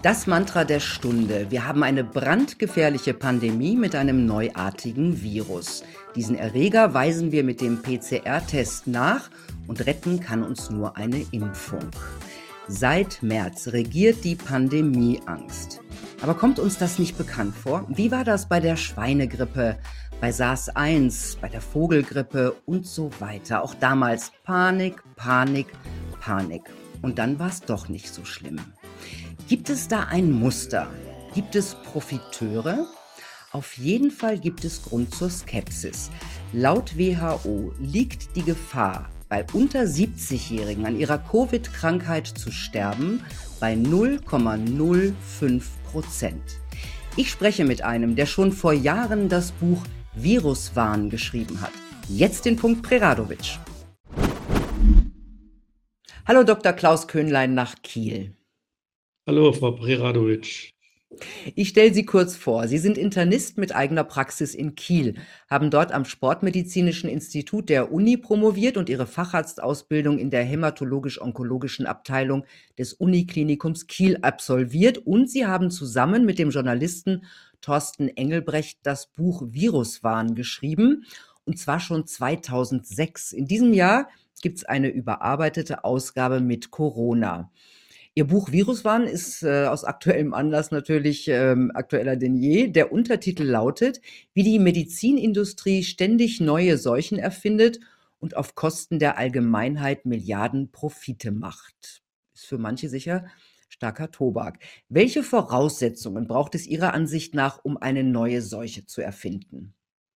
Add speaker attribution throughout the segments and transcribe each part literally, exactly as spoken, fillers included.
Speaker 1: Das Mantra der Stunde. Wir haben eine brandgefährliche Pandemie mit einem neuartigen Virus. Diesen Erreger weisen wir mit dem P C R-Test nach und retten kann uns nur eine Impfung. Seit März regiert die Pandemieangst. Aber kommt uns das nicht bekannt vor? Wie war das bei der Schweinegrippe, bei SARS eins, bei der Vogelgrippe und so weiter? Auch damals Panik, Panik, Panik. Und dann war es doch nicht so schlimm. Gibt es da ein Muster? Gibt es Profiteure? Auf jeden Fall gibt es Grund zur Skepsis. Laut W H O liegt die Gefahr, bei unter siebzigjährigen an ihrer Covid-Krankheit zu sterben, bei null Komma null fünf Prozent. Ich spreche mit einem, der schon vor Jahren das Buch Viruswahn geschrieben hat. Jetzt den Punkt Preradovic. Hallo Doktor Klaus Köhnlein nach Kiel.
Speaker 2: Hallo, Frau Preradovic.
Speaker 1: Ich stelle Sie kurz vor. Sie sind Internist mit eigener Praxis in Kiel, haben dort am Sportmedizinischen Institut der Uni promoviert und Ihre Facharztausbildung in der hämatologisch-onkologischen Abteilung des Uniklinikums Kiel absolviert und Sie haben zusammen mit dem Journalisten Thorsten Engelbrecht das Buch Viruswahn geschrieben, und zwar schon zweitausendsechs. In diesem Jahr gibt es eine überarbeitete Ausgabe mit Corona. Ihr Buch Viruswahn ist äh, aus aktuellem Anlass natürlich ähm, aktueller denn je. Der Untertitel lautet, wie die Medizinindustrie ständig neue Seuchen erfindet und auf Kosten der Allgemeinheit Milliarden Profite macht. Ist für manche sicher starker Tobak. Welche Voraussetzungen braucht es Ihrer Ansicht nach, um eine neue Seuche zu erfinden?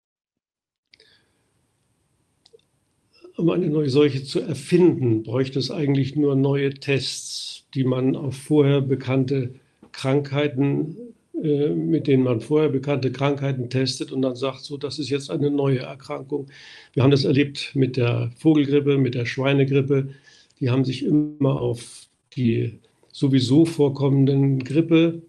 Speaker 2: Um eine neue Seuche zu erfinden, bräuchte es eigentlich nur neue Tests, die man auf vorher bekannte Krankheiten, äh, mit denen man vorher bekannte Krankheiten testet und dann sagt, so, das ist jetzt eine neue Erkrankung. Wir haben das erlebt mit der Vogelgrippe, mit der Schweinegrippe. Die haben sich immer auf die sowieso vorkommenden Grippezeiten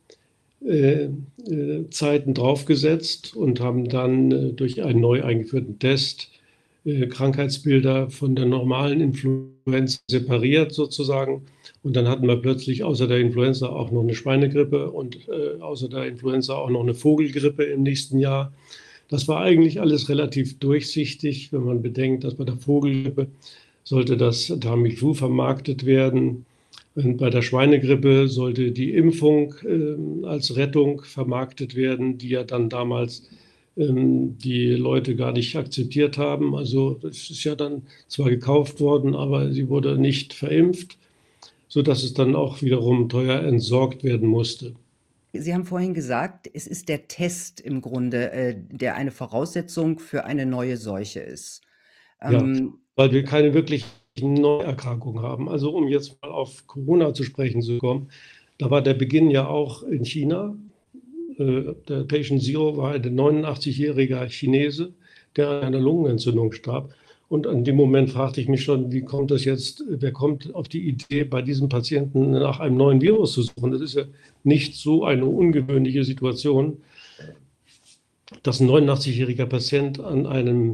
Speaker 2: äh, draufgesetzt und haben dann äh, durch einen neu eingeführten Test Krankheitsbilder von der normalen Influenza separiert sozusagen. Und dann hatten wir plötzlich außer der Influenza auch noch eine Schweinegrippe und äh, außer der Influenza auch noch eine Vogelgrippe im nächsten Jahr. Das war eigentlich alles relativ durchsichtig, wenn man bedenkt, dass bei der Vogelgrippe sollte das Tamiflu vermarktet werden. Und bei der Schweinegrippe sollte die Impfung äh, als Rettung vermarktet werden, die ja dann damals die Leute gar nicht akzeptiert haben. Also das ist ja dann zwar gekauft worden, aber sie wurde nicht verimpft, sodass es dann auch wiederum teuer entsorgt werden musste.
Speaker 1: Sie haben vorhin gesagt, es ist der Test im Grunde, der eine Voraussetzung für eine neue Seuche ist.
Speaker 2: Ja, ähm, weil wir keine wirklich Neuerkrankung haben. Also um jetzt mal auf Corona zu sprechen zu kommen, da war der Beginn ja auch in China. Der Patient Zero war ein neunundachtzig-jähriger Chinese, der an einer Lungenentzündung starb. Und an dem Moment fragte ich mich schon, wie kommt das jetzt, wer kommt auf die Idee, bei diesem Patienten nach einem neuen Virus zu suchen? Das ist ja nicht so eine ungewöhnliche Situation, dass ein neunundachtzig-jähriger Patient an einem,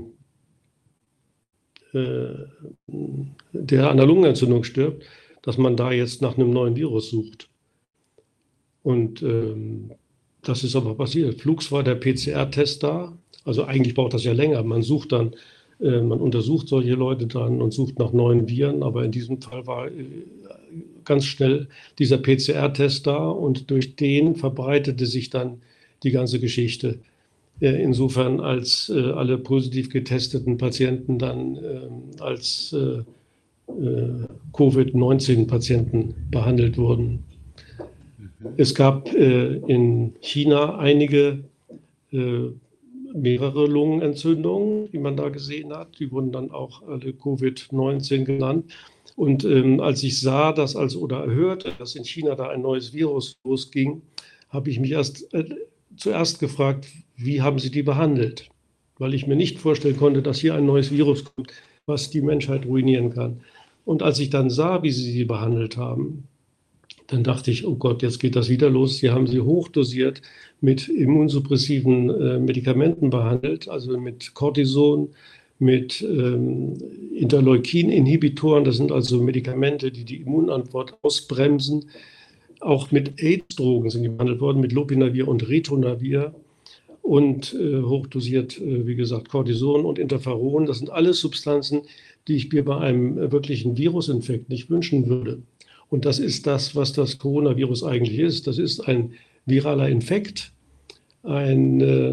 Speaker 2: äh, der an einer Lungenentzündung stirbt, dass man da jetzt nach einem neuen Virus sucht. Und ähm, das ist aber passiert. Flugs war der P C R-Test da. Also eigentlich braucht das ja länger. Man sucht dann, äh, man untersucht solche Leute dann und sucht nach neuen Viren. Aber in diesem Fall war äh, ganz schnell dieser P C R-Test da und durch den verbreitete sich dann die ganze Geschichte. Äh, insofern, als äh, alle positiv getesteten Patienten dann äh, als äh, äh, Covid neunzehn Patienten behandelt wurden. Es gab äh, in China einige, äh, mehrere Lungenentzündungen, die man da gesehen hat. Die wurden dann auch alle Covid neunzehn genannt. Und ähm, als ich sah, dass also oder hörte, dass in China da ein neues Virus losging, habe ich mich erst äh, zuerst gefragt, wie haben sie die behandelt? Weil ich mir nicht vorstellen konnte, dass hier ein neues Virus kommt, was die Menschheit ruinieren kann. Und als ich dann sah, wie sie sie behandelt haben, dann dachte ich, oh Gott, jetzt geht das wieder los. Sie haben sie hochdosiert mit immunsuppressiven äh, Medikamenten behandelt, also mit Cortison, mit ähm, Interleukin-Inhibitoren. Das sind also Medikamente, die die Immunantwort ausbremsen. auch mit AIDS-Drogen sind die behandelt worden, mit Lopinavir und Ritonavir und äh, hochdosiert, äh, wie gesagt, Cortison und Interferon. Das sind alles Substanzen, die ich mir bei einem äh, wirklichen Virusinfekt nicht wünschen würde. Und das ist das, was das Coronavirus eigentlich ist. Das ist ein viraler Infekt, ein äh,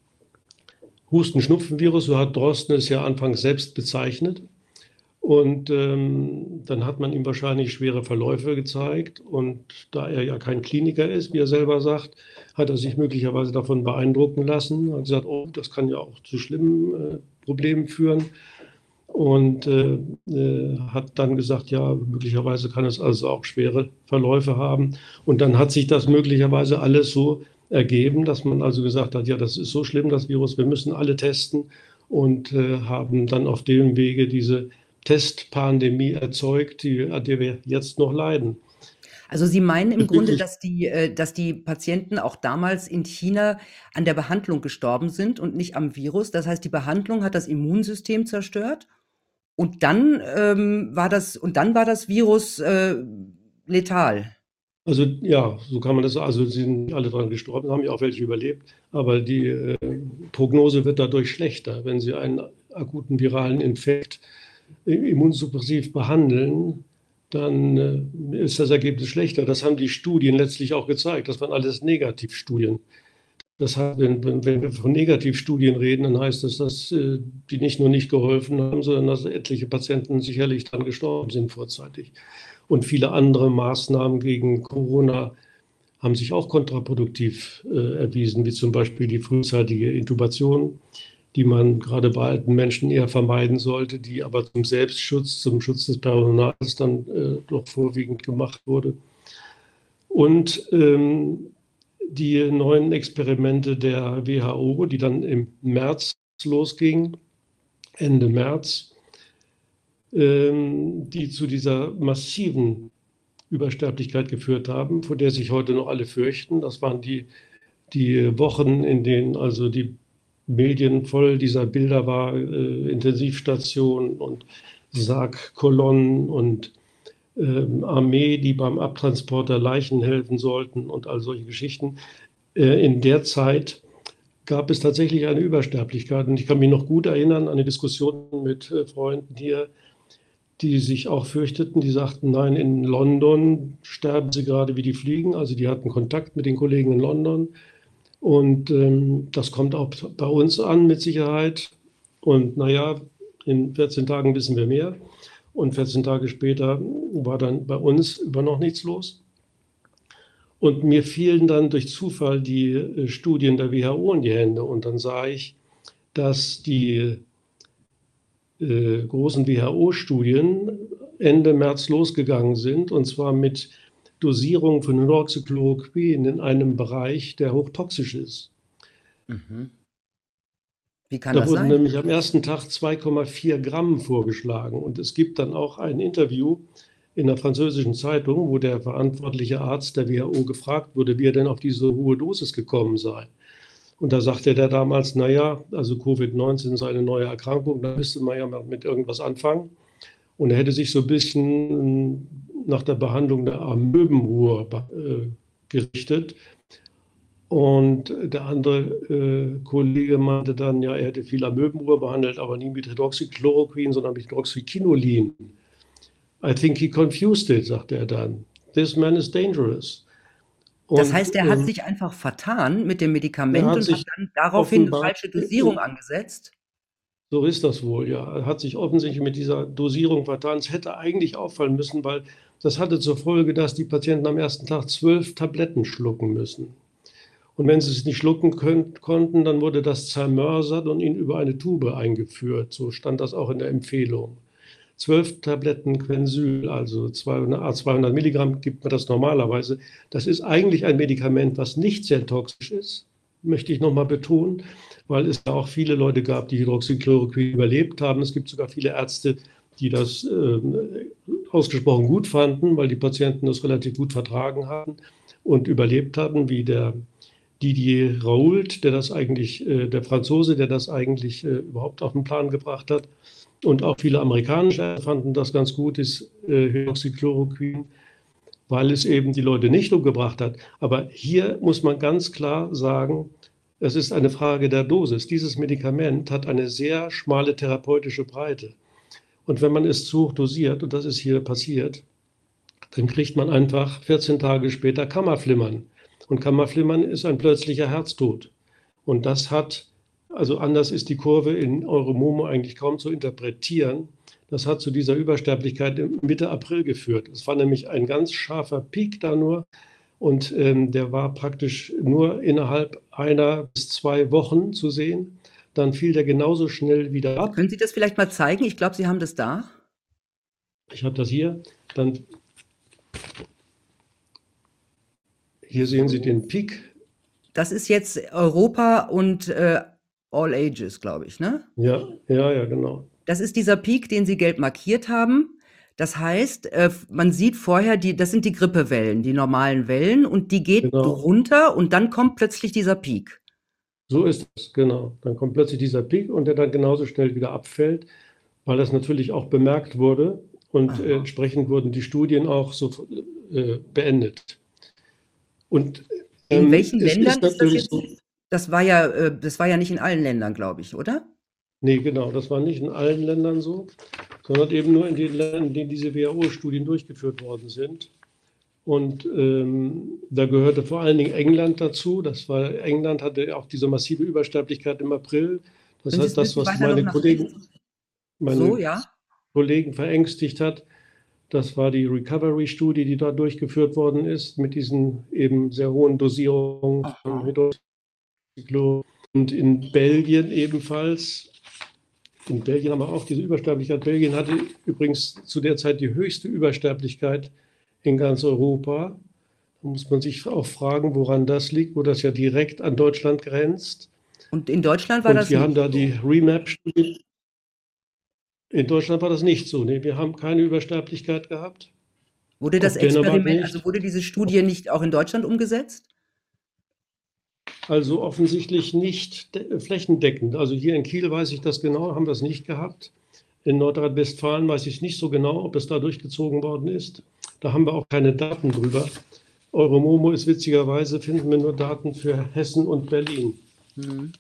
Speaker 2: Husten-Schnupfen-Virus, so hat Drosten es ja anfangs selbst bezeichnet. Und ähm, dann hat man ihm wahrscheinlich schwere Verläufe gezeigt. Und da er ja kein Kliniker ist, wie er selber sagt, hat er sich möglicherweise davon beeindrucken lassen. Hat gesagt, oh, das kann ja auch zu schlimmen äh, Problemen führen. Und äh, äh, hat dann gesagt, ja, möglicherweise kann es also auch schwere Verläufe haben. Und dann hat sich das möglicherweise alles so ergeben, dass man also gesagt hat, ja, das ist so schlimm, das Virus, wir müssen alle testen, und äh, haben dann auf dem Wege diese Testpandemie erzeugt, die, an der wir jetzt noch leiden.
Speaker 1: Also Sie meinen im Grunde, dass die, äh, dass die Patienten auch damals in China an der Behandlung gestorben sind und nicht am Virus. Das heißt, die Behandlung hat das Immunsystem zerstört und dann ähm, war das und dann war das Virus äh, letal.
Speaker 2: Also ja, so kann man das, also sie sind alle dran gestorben, haben ja auch welche überlebt, aber die äh, Prognose wird dadurch schlechter, wenn Sie einen akuten viralen Infekt immunsuppressiv behandeln, dann äh, ist das Ergebnis schlechter. Das haben die Studien letztlich auch gezeigt. Das waren alles Negativstudien. Das heißt, wenn, wenn, wenn wir von Negativstudien reden, dann heißt das, dass äh, die nicht nur nicht geholfen haben, sondern dass etliche Patienten sicherlich dann gestorben sind vorzeitig. Und viele andere Maßnahmen gegen Corona haben sich auch kontraproduktiv äh, erwiesen, wie zum Beispiel die frühzeitige Intubation, die man gerade bei alten Menschen eher vermeiden sollte, die aber zum Selbstschutz, zum Schutz des Personals dann äh, doch vorwiegend gemacht wurde. Und ähm, die neuen Experimente der W H O, die dann im März losgingen, Ende März, ähm, die zu dieser massiven Übersterblichkeit geführt haben, vor der sich heute noch alle fürchten. Das waren die, die Wochen, in denen also die Medien voll dieser Bilder war, äh, Intensivstationen und Sargkolonnen und äh, Armee, die beim Abtransport der Leichen helfen sollten und all solche Geschichten. Äh, in der Zeit gab es tatsächlich eine Übersterblichkeit. Und ich kann mich noch gut erinnern an eine Diskussion mit äh, Freunden hier, die sich auch fürchteten, die sagten, nein, in London sterben sie gerade wie die Fliegen. Also die hatten Kontakt mit den Kollegen in London. Und ähm, das kommt auch bei uns an mit Sicherheit. Und naja, in vierzehn Tagen wissen wir mehr. Und vierzehn Tage später war dann bei uns über noch nichts los. Und mir fielen dann durch Zufall die äh, Studien der W H O in die Hände. Und dann sah ich, dass die äh, großen W H O-Studien Ende März losgegangen sind. Und zwar mit Dosierung von Hydroxychloroquin in einem Bereich, der hochtoxisch ist.
Speaker 1: Mhm. Wie kann
Speaker 2: Da
Speaker 1: das
Speaker 2: wurden
Speaker 1: sein?
Speaker 2: nämlich am ersten Tag zwei Komma vier Gramm vorgeschlagen. Und es gibt dann auch ein Interview in der französischen Zeitung, wo der verantwortliche Arzt der W H O gefragt wurde, wie er denn auf diese hohe Dosis gekommen sei. Und da sagte der damals, naja, also Covid neunzehn sei eine neue Erkrankung, da müsste man ja mal mit irgendwas anfangen. Und er hätte sich so ein bisschen nach der Behandlung der Amöbenruhr äh, gerichtet. Und der andere äh, Kollege meinte dann, ja, er hätte viel Amöbenruhr behandelt, aber nie mit Hydroxychloroquin, sondern mit Hydroxyquinolin. I think he confused it, sagte er dann. This man is dangerous.
Speaker 1: Und, das
Speaker 2: und,
Speaker 1: heißt, er hat
Speaker 2: äh,
Speaker 1: sich einfach vertan mit dem Medikament
Speaker 2: hat
Speaker 1: und
Speaker 2: sich
Speaker 1: hat dann daraufhin eine falsche Dosierung
Speaker 2: in,
Speaker 1: angesetzt?
Speaker 2: So ist das wohl, ja. Er hat sich offensichtlich mit dieser Dosierung vertan. Es hätte eigentlich auffallen müssen, weil das hatte zur Folge, dass die Patienten am ersten Tag zwölf Tabletten schlucken müssen. Und wenn sie es nicht schlucken können, konnten, dann wurde das zermörsert und ihnen über eine Tube eingeführt. So stand das auch in der Empfehlung. Zwölf Tabletten Quensyl, also zweihundert, zweihundert Milligramm gibt man das normalerweise. Das ist eigentlich ein Medikament, was nicht sehr toxisch ist, möchte ich nochmal betonen, weil es ja auch viele Leute gab, die Hydroxychloroquin überlebt haben. Es gibt sogar viele Ärzte, die das äh, ausgesprochen gut fanden, weil die Patienten das relativ gut vertragen haben und überlebt hatten, wie der Didier Raoult, der das eigentlich, äh, der Franzose, der das eigentlich äh, überhaupt auf den Plan gebracht hat. Und auch viele amerikanische Ärzte fanden das ganz gut, ist äh, Hydroxychloroquin, weil es eben die Leute nicht umgebracht hat. Aber hier muss man ganz klar sagen, es ist eine Frage der Dosis. Dieses Medikament hat eine sehr schmale therapeutische Breite. Und wenn man es zu hoch dosiert, und das ist hier passiert, dann kriegt man einfach vierzehn Tage später Kammerflimmern. Und Kammerflimmern ist ein plötzlicher Herztod. Und das hat, also anders ist die Kurve in Euromomo eigentlich kaum zu interpretieren. Das hat zu dieser Übersterblichkeit Mitte April geführt. Es war nämlich ein ganz scharfer Peak da nur. Und ähm, der war praktisch nur innerhalb einer bis zwei Wochen zu sehen. Dann fiel der genauso schnell wieder ab.
Speaker 1: Können Sie das vielleicht mal zeigen? Ich glaube, Sie haben das da.
Speaker 2: Ich habe das hier. Dann hier sehen Sie den Peak.
Speaker 1: Das ist jetzt Europa und äh, All Ages, glaube ich, ne?
Speaker 2: Ja, ja, ja, genau.
Speaker 1: Das ist dieser Peak, den Sie gelb markiert haben. Das heißt, äh, man sieht vorher, die, das sind die Grippewellen, die normalen Wellen, und die geht
Speaker 2: Genau.
Speaker 1: runter und dann kommt plötzlich dieser Peak.
Speaker 2: So ist es, genau. Dann kommt plötzlich dieser Peak und der dann genauso schnell wieder abfällt, weil das natürlich auch bemerkt wurde und äh, entsprechend wurden die Studien auch so äh, beendet. Und
Speaker 1: In
Speaker 2: ähm,
Speaker 1: welchen
Speaker 2: es
Speaker 1: Ländern
Speaker 2: ist
Speaker 1: ist das
Speaker 2: natürlich
Speaker 1: jetzt?
Speaker 2: so,
Speaker 1: Das war ja, äh, das war ja nicht in allen Ländern, glaube ich, oder?
Speaker 2: nee, genau, das war nicht in allen Ländern so, sondern eben nur in den Ländern, in denen diese W H O-Studien durchgeführt worden sind. Und ähm, da gehörte vor allen Dingen England dazu. Das war, England hatte auch diese massive Übersterblichkeit im April. Das
Speaker 1: Können Sie
Speaker 2: heißt,
Speaker 1: es ein
Speaker 2: das,
Speaker 1: bisschen
Speaker 2: was
Speaker 1: weiter noch
Speaker 2: meine
Speaker 1: nach
Speaker 2: Kollegen,
Speaker 1: rechts?
Speaker 2: meine
Speaker 1: So, ja.
Speaker 2: Kollegen verängstigt hat, das war die Recovery-Studie, die dort durchgeführt worden ist, mit diesen eben sehr hohen Dosierungen von Hydroxychloroquin. Und in Belgien ebenfalls. In Belgien haben wir auch diese Übersterblichkeit. Belgien hatte übrigens zu der Zeit die höchste Übersterblichkeit in ganz Europa. Da muss man sich auch fragen, woran das liegt, wo das ja direkt an Deutschland grenzt.
Speaker 1: Und in Deutschland war
Speaker 2: Und
Speaker 1: das
Speaker 2: wir
Speaker 1: nicht
Speaker 2: haben da
Speaker 1: so.
Speaker 2: die Remap-Studie. In Deutschland war das nicht so. Nee, wir haben keine Übersterblichkeit gehabt.
Speaker 1: Wurde das
Speaker 2: Auf Dänemark
Speaker 1: Experiment, also
Speaker 2: nicht.
Speaker 1: wurde diese Studie nicht auch in Deutschland umgesetzt?
Speaker 2: Also offensichtlich nicht de- flächendeckend. Also hier in Kiel weiß ich das genau, haben wir es nicht gehabt. In Nordrhein-Westfalen weiß ich nicht so genau, ob es da durchgezogen worden ist. Da haben wir auch keine Daten drüber. Euromomo ist witzigerweise, finden wir nur Daten für Hessen und Berlin.
Speaker 1: Mhm.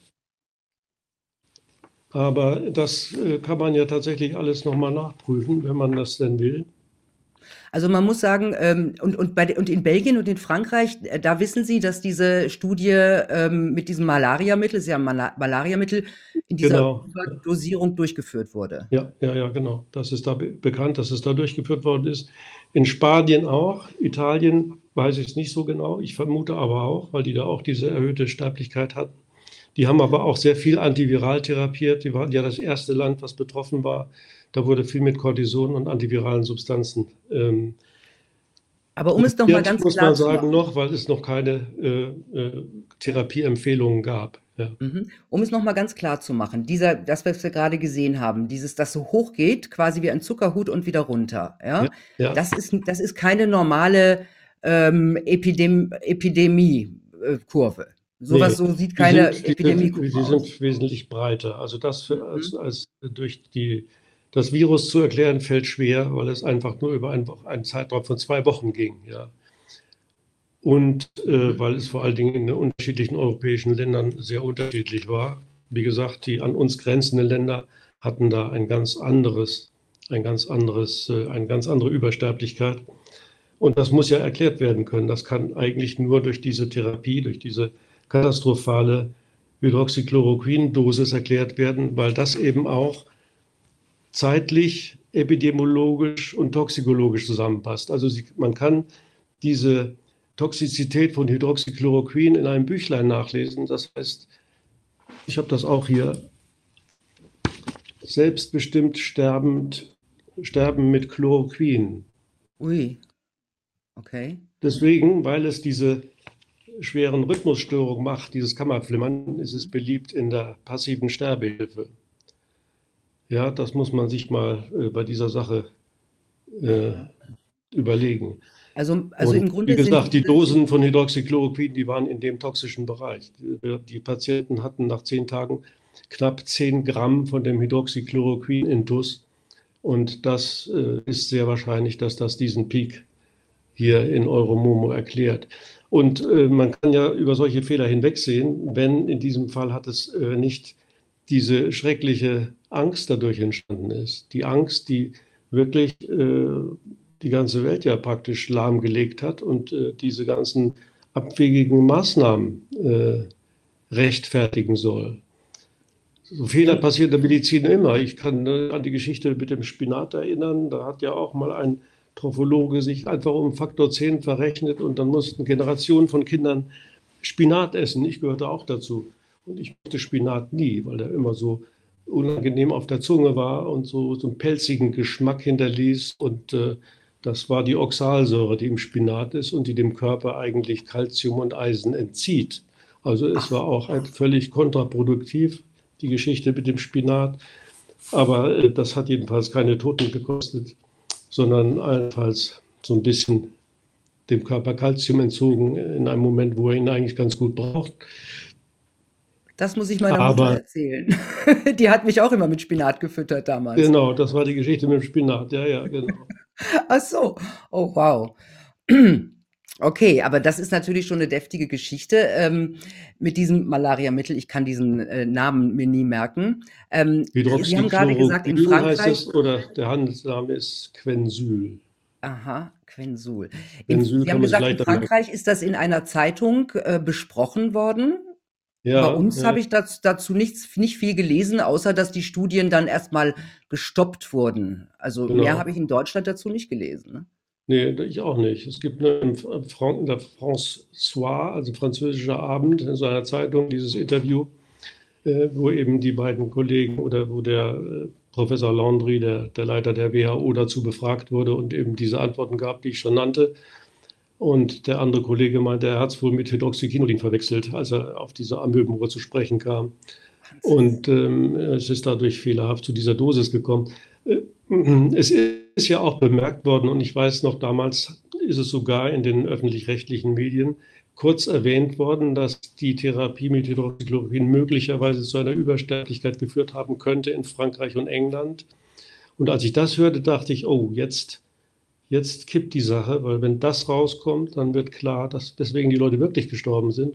Speaker 2: Aber das äh, kann man ja tatsächlich alles nochmal nachprüfen, wenn man das denn will.
Speaker 1: Also man muss sagen, ähm, und, und, bei, de- und in Belgien und in Frankreich, äh, da wissen Sie, dass diese Studie ähm, mit diesem Malariamittel, es ist ja ein Mala Malariamittel, in dieser
Speaker 2: Genau.
Speaker 1: Überdosierung durchgeführt wurde.
Speaker 2: Ja, ja, ja, genau. Das ist da be bekannt, dass es da durchgeführt worden ist. In Spanien auch. Italien weiß ich es nicht so genau. Ich vermute aber auch, weil die da auch diese erhöhte Sterblichkeit hatten. Die haben aber auch sehr viel antiviral therapiert. Die waren ja das erste Land, was betroffen war. Da wurde viel mit Cortison und antiviralen Substanzen ähm,
Speaker 1: Aber um es noch mal
Speaker 2: probiert,
Speaker 1: ganz
Speaker 2: muss
Speaker 1: klar
Speaker 2: man
Speaker 1: zu
Speaker 2: sagen,
Speaker 1: machen,
Speaker 2: noch, weil es noch keine äh, äh, Therapieempfehlungen gab. Ja.
Speaker 1: mhm. Um es noch mal ganz klar zu machen, dieser, das, was wir gerade gesehen haben, dieses, das so hoch geht, quasi wie ein Zuckerhut und wieder runter, ja,
Speaker 2: Ja, ja.
Speaker 1: das ist, das ist keine normale ähm, Epidem Epidemie-Kurve. Sowas,
Speaker 2: Nee,
Speaker 1: so sieht
Speaker 2: die
Speaker 1: keine
Speaker 2: sind, die sind,
Speaker 1: Epidemie-Kurve
Speaker 2: die
Speaker 1: aus.
Speaker 2: sind wesentlich breiter. Also das für, als,
Speaker 1: Mhm.
Speaker 2: als durch die, das Virus zu erklären, fällt schwer, weil es einfach nur über einen, einen Zeitraum von zwei Wochen ging. Ja. Und äh, weil es vor allen Dingen in den unterschiedlichen europäischen Ländern sehr unterschiedlich war. Wie gesagt, die an uns grenzenden Länder hatten da ein ganz anderes, ein ganz anderes, äh, eine ganz andere Übersterblichkeit. Und das muss ja erklärt werden können. Das kann eigentlich nur durch diese Therapie, durch diese katastrophale Hydroxychloroquin-Dosis erklärt werden, weil das eben auch zeitlich, epidemiologisch und toxikologisch zusammenpasst. Also sie, man kann diese Toxizität von Hydroxychloroquin in einem Büchlein nachlesen. Das heißt, ich habe das auch hier, selbstbestimmt sterbend, sterben mit Chloroquin.
Speaker 1: Ui, okay.
Speaker 2: Deswegen, weil es diese schweren Rhythmusstörungen macht, dieses Kammerflimmern, ist es beliebt in der passiven Sterbehilfe. Ja, das muss man sich mal äh, bei dieser Sache äh, überlegen.
Speaker 1: Also, also
Speaker 2: Und
Speaker 1: im
Speaker 2: wie
Speaker 1: Grunde sind
Speaker 2: gesagt, die
Speaker 1: diese,
Speaker 2: Dosen von Hydroxychloroquin, die waren in dem toxischen Bereich. Die, die Patienten hatten nach zehn Tagen knapp zehn Gramm von dem Hydroxychloroquin intus. Und das äh, ist sehr wahrscheinlich, dass das diesen Peak hier in Euromomo erklärt. Und äh, man kann ja über solche Fehler hinwegsehen, wenn in diesem Fall hat es äh, nicht diese schreckliche Angst dadurch entstanden ist. Die Angst, die wirklich äh, die ganze Welt ja praktisch lahmgelegt hat und äh, diese ganzen abwegigen Maßnahmen äh, rechtfertigen soll. So Fehler
Speaker 1: Ja.
Speaker 2: passieren in der Medizin immer. Ich kann äh, an die Geschichte mit dem Spinat erinnern. Da hat ja auch mal ein Trophologe sich einfach um Faktor zehn verrechnet und dann mussten Generationen von Kindern Spinat essen. Ich gehörte auch dazu. Und ich mochte Spinat nie, weil der immer so unangenehm auf der Zunge war und so, so einen pelzigen Geschmack hinterließ. Und äh, das war die Oxalsäure, die im Spinat ist und die dem Körper eigentlich Calcium und Eisen entzieht. Also es
Speaker 1: Ach,
Speaker 2: war auch ein völlig kontraproduktiv, die Geschichte mit dem Spinat. Aber äh, das hat jedenfalls keine Toten gekostet, sondern allenfalls so ein bisschen dem Körper Kalzium entzogen in einem Moment, wo er ihn eigentlich ganz gut braucht.
Speaker 1: das muss ich meiner Mutter
Speaker 2: Aber
Speaker 1: erzählen. Die hat mich auch immer mit Spinat gefüttert damals.
Speaker 2: genau, das war die Geschichte mit dem Spinat. Ja, ja, genau.
Speaker 1: Ach so. Oh, wow. Okay, aber das ist natürlich schon eine deftige Geschichte, ähm, mit diesem Malariamittel. Ich kann diesen, äh, Namen mir nie merken. Ähm, Sie haben gerade gesagt, in
Speaker 2: Hydroxychloroquin heißt
Speaker 1: Frankreich.
Speaker 2: es, oder der Handelsname ist Quensyl.
Speaker 1: Aha, Quensul. In
Speaker 2: Quensyl
Speaker 1: Sie haben
Speaker 2: kann man sich
Speaker 1: gesagt, in
Speaker 2: leichter merken.
Speaker 1: Frankreich ist das in einer Zeitung, äh, besprochen worden. Bei
Speaker 2: Ja,
Speaker 1: uns
Speaker 2: ja,
Speaker 1: habe ich daz dazu nichts nicht viel gelesen, außer dass die Studien dann erst mal gestoppt wurden. Also, mehr habe
Speaker 2: genau.
Speaker 1: ich in Deutschland dazu nicht gelesen, ne?
Speaker 2: Nee, ich auch nicht. Es gibt eine, im Fran- in der François, also französischer Abend, in seiner Zeitung dieses Interview, äh, wo eben die beiden Kollegen oder wo der äh, Professor Landry, der, der Leiter der W H O, dazu befragt wurde und eben diese Antworten gab, die ich schon nannte. Und der andere Kollege meinte, er hat es wohl mit Hydroxyquinolin verwechselt, als er auf diese Amöbenruhr zu sprechen kam.
Speaker 1: Wahnsinn.
Speaker 2: Und ähm, es ist dadurch fehlerhaft zu dieser Dosis gekommen. Äh, Es ist ja auch bemerkt worden, und ich weiß noch, damals ist es sogar in den öffentlich-rechtlichen Medien kurz erwähnt worden, dass die Therapie mit Hydroxychloroquin möglicherweise zu einer Übersterblichkeit geführt haben könnte in Frankreich und England. Und als ich das hörte, dachte ich, oh, jetzt, jetzt kippt die Sache, weil wenn das rauskommt, dann wird klar, dass deswegen die Leute wirklich gestorben sind.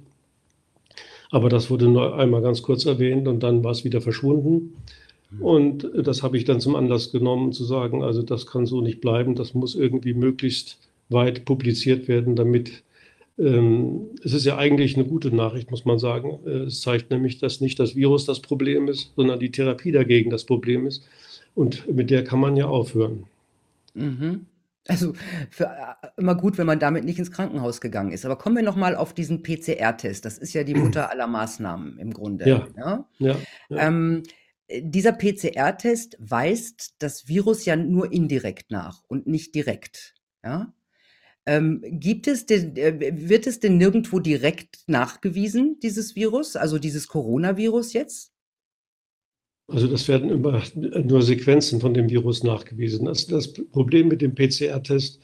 Speaker 2: Aber das wurde nur einmal ganz kurz erwähnt und dann war es wieder verschwunden. Und das habe ich dann zum Anlass genommen, zu sagen, also das kann so nicht bleiben, das muss irgendwie möglichst weit publiziert werden, damit ähm, es ist ja eigentlich eine gute Nachricht, muss man sagen. Äh, Es zeigt nämlich, dass nicht das Virus das Problem ist, sondern die Therapie dagegen das Problem ist. Und mit der kann man ja aufhören.
Speaker 1: Mhm. Also, für äh, immer gut, wenn man damit nicht ins Krankenhaus gegangen ist. Aber kommen wir noch mal auf diesen P C R-Test. Das ist ja die Mutter aller Maßnahmen im Grunde,
Speaker 2: Ja,
Speaker 1: ja?
Speaker 2: ja, ja.
Speaker 1: Ähm, äh, dieser P C R-Test weist das Virus ja nur indirekt nach und nicht direkt, ja? Ähm, gibt es denn äh, wird es denn nirgendwo direkt nachgewiesen, dieses Virus, also dieses Coronavirus jetzt?
Speaker 2: Also das werden immer nur Sequenzen von dem Virus nachgewiesen. Das, das Problem mit dem P C R-Test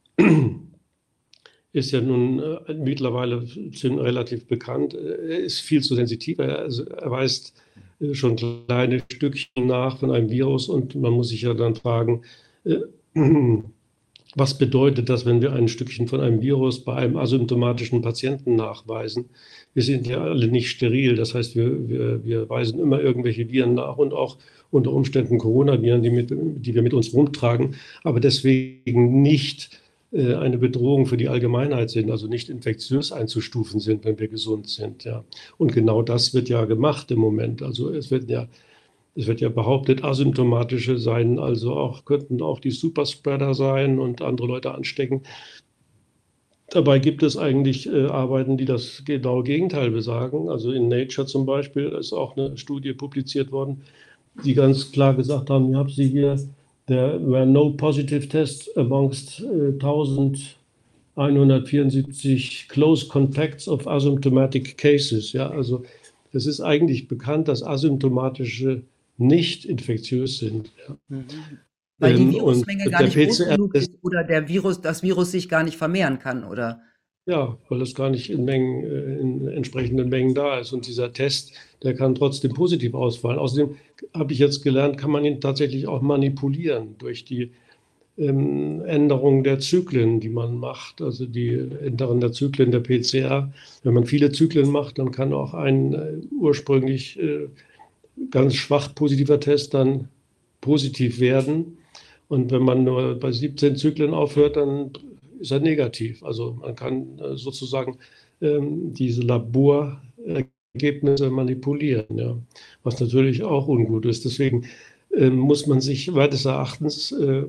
Speaker 2: ist ja nun äh, mittlerweile ziemlich relativ bekannt. Er ist viel zu sensitiv. Er, also er weist äh, schon kleine Stückchen nach von einem Virus und man muss sich ja dann fragen, äh, was bedeutet das, wenn wir ein Stückchen von einem Virus bei einem asymptomatischen Patienten nachweisen? Wir sind ja alle nicht steril. Das heißt, wir, wir, wir weisen immer irgendwelche Viren nach und auch unter Umständen Coronaviren, die, mit, die wir mit uns rumtragen, aber deswegen nicht äh, eine Bedrohung für die Allgemeinheit sind, also nicht infektiös einzustufen sind, wenn wir gesund sind. Ja. Und genau das wird ja gemacht im Moment. Also es wird ja es wird ja behauptet, asymptomatische seien also auch, könnten auch die Superspreader sein und andere Leute anstecken. Dabei gibt es eigentlich äh, Arbeiten, die das genaue Gegenteil besagen. Also in Nature zum Beispiel ist auch eine Studie publiziert worden, die ganz klar gesagt haben, ihr habt sie hier, there were no positive tests amongst äh, eintausendeinhundertvierundsiebzig close contacts of asymptomatic cases. Ja, also es ist eigentlich bekannt, dass asymptomatische nicht infektiös sind. Ja.
Speaker 1: Mhm. Weil die
Speaker 2: Ähm, und
Speaker 1: Virusmenge gar
Speaker 2: der
Speaker 1: nicht groß genug
Speaker 2: P C R-Test,
Speaker 1: ist oder der Virus das Virus sich gar nicht vermehren kann, oder?
Speaker 2: ja, weil es gar nicht in Mengen, äh, in entsprechenden Mengen da ist. Und dieser Test, der kann trotzdem positiv ausfallen. Außerdem habe ich jetzt gelernt, kann man ihn tatsächlich auch manipulieren durch die ähm, Änderung der Zyklen, die man macht, also die Änderung der Zyklen der P C R. Wenn man viele Zyklen macht, dann kann auch ein äh, ursprünglich äh, ganz schwach positiver Test dann positiv werden. Und wenn man nur bei siebzehn Zyklen aufhört, dann ist er negativ. Also man kann äh, sozusagen ähm, diese Laborergebnisse manipulieren, ja, was natürlich auch ungut ist. Deswegen äh, muss man sich meines Erachtens äh,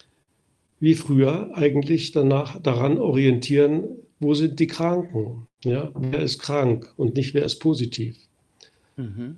Speaker 2: wie früher eigentlich danach daran orientieren, wo sind die Kranken? Ja, wer ist krank und nicht wer ist positiv?
Speaker 1: Mhm.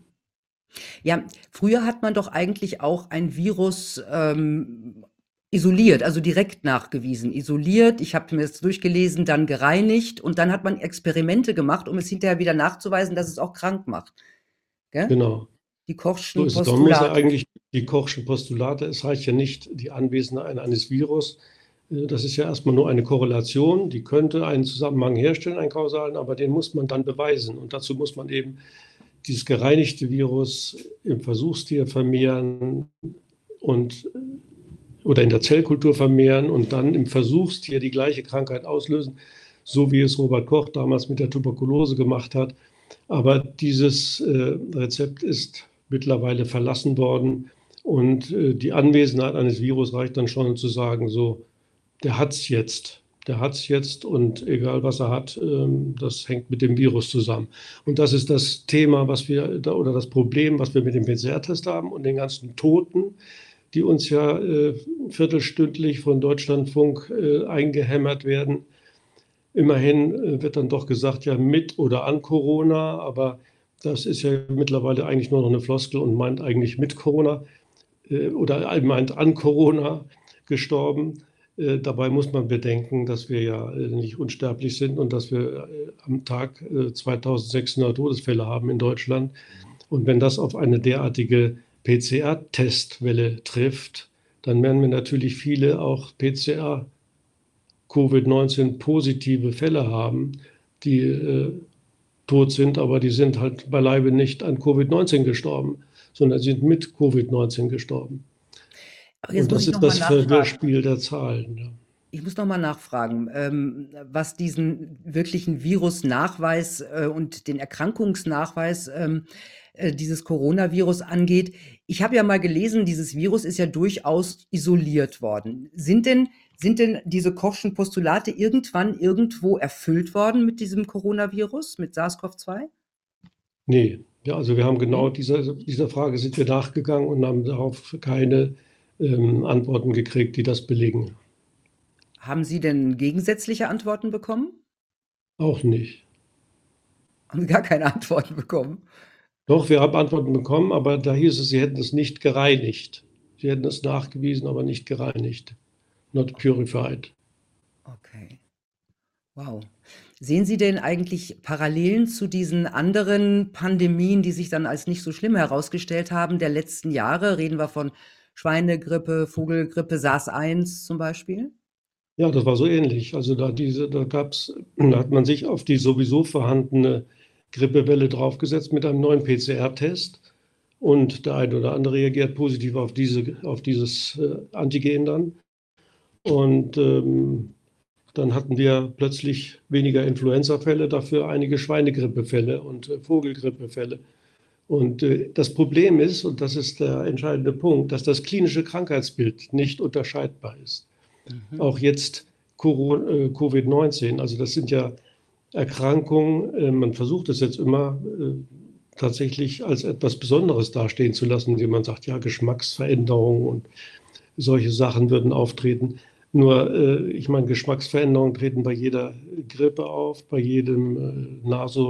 Speaker 1: Ja, früher hat man doch eigentlich auch ein Virus ähm, isoliert, also direkt nachgewiesen. Isoliert, ich habe mir das durchgelesen, dann gereinigt und dann hat man Experimente gemacht, um es hinterher wieder nachzuweisen, dass es auch krank macht. Gell?
Speaker 2: Genau.
Speaker 1: Die
Speaker 2: So
Speaker 1: Kochschen
Speaker 2: ist es. Man muss ja
Speaker 1: Postulate.
Speaker 2: eigentlich die Kochschen Postulate, es reicht ja nicht die Anwesenheit eines Virus. Äh, Das ist ja erstmal nur eine Korrelation, die könnte einen Zusammenhang herstellen, einen kausalen, aber den muss man dann beweisen. Und dazu muss man eben dieses gereinigte Virus im Versuchstier vermehren und oder in der Zellkultur vermehren und dann im Versuchstier die gleiche Krankheit auslösen, so wie es Robert Koch damals mit der Tuberkulose gemacht hat. Aber dieses äh, Rezept ist mittlerweile verlassen worden und äh, die Anwesenheit eines Virus reicht dann schon, um zu sagen, so, der hat es jetzt. Der hat es jetzt und egal was er hat, ähm, das hängt mit dem Virus zusammen. Und das ist das Thema, was wir da, oder das Problem, was wir mit dem P C R-Test haben und den ganzen Toten, die uns ja äh, viertelstündlich von Deutschlandfunk äh, eingehämmert werden. Immerhin äh, wird dann doch gesagt, ja, mit oder an Corona, aber das ist ja mittlerweile eigentlich nur noch eine Floskel und meint eigentlich mit Corona äh, oder meint an Corona gestorben. Äh, dabei muss man bedenken, dass wir ja äh, nicht unsterblich sind und dass wir äh, am Tag äh, zweitausendsechshundert Todesfälle haben in Deutschland. Und wenn das auf eine derartige P C R-Testwelle trifft, dann werden wir natürlich viele auch P C R Covid neunzehn positive Fälle haben, die äh, tot sind, aber die sind halt beileibe nicht an Covid neunzehn gestorben, sondern sind mit Covid neunzehn gestorben.
Speaker 1: Aber jetzt
Speaker 2: Und
Speaker 1: muss
Speaker 2: das
Speaker 1: ich
Speaker 2: ist
Speaker 1: noch mal
Speaker 2: das
Speaker 1: nachfragen.
Speaker 2: Verwirrspiel der Zahlen. Ja.
Speaker 1: Ich muss noch mal nachfragen, ähm, was diesen wirklichen Virusnachweis äh, und den Erkrankungsnachweis ähm, äh, dieses Coronavirus angeht. Ich habe ja mal gelesen, dieses Virus ist ja durchaus isoliert worden. Sind denn, sind denn diese Kochschen Postulate irgendwann irgendwo erfüllt worden mit diesem Coronavirus, mit SARS-CoV zwei?
Speaker 2: Nee, ja, also wir haben genau
Speaker 1: Nee?
Speaker 2: dieser, dieser Frage sind wir nachgegangen und haben darauf keine ähm, Antworten gekriegt, die das belegen.
Speaker 1: Haben Sie denn gegensätzliche Antworten bekommen?
Speaker 2: Auch nicht.
Speaker 1: Haben Sie gar keine Antworten bekommen?
Speaker 2: Doch, wir haben Antworten bekommen, aber da hieß es, sie hätten es nicht gereinigt. Sie hätten es nachgewiesen, aber nicht gereinigt. Not purified.
Speaker 1: Okay. Wow. Sehen Sie denn eigentlich Parallelen zu diesen anderen Pandemien, die sich dann als nicht so schlimm herausgestellt haben, der letzten Jahre? Reden wir von Schweinegrippe, Vogelgrippe, SARS eins zum Beispiel?
Speaker 2: Ja, das war so ähnlich. Also da diese, da gab's, da hat man sich auf die sowieso vorhandene Grippewelle draufgesetzt mit einem neuen P C R-Test und der eine oder andere reagiert positiv auf diese, auf dieses äh, Antigen dann. Und ähm, dann hatten wir plötzlich weniger Influenza-Fälle, dafür einige Schweinegrippefälle und äh, Vogelgrippefälle. Und äh, das Problem ist, und das ist der entscheidende Punkt, dass das klinische Krankheitsbild nicht unterscheidbar ist.
Speaker 1: Mhm.
Speaker 2: Auch jetzt Corona, äh, Covid neunzehn, also das sind ja Erkrankungen, äh, man versucht es jetzt immer äh, tatsächlich als etwas Besonderes dastehen zu lassen, indem man sagt, ja, Geschmacksveränderungen und solche Sachen würden auftreten. Nur, äh, ich meine, Geschmacksveränderungen treten bei jeder Grippe auf, bei jedem äh,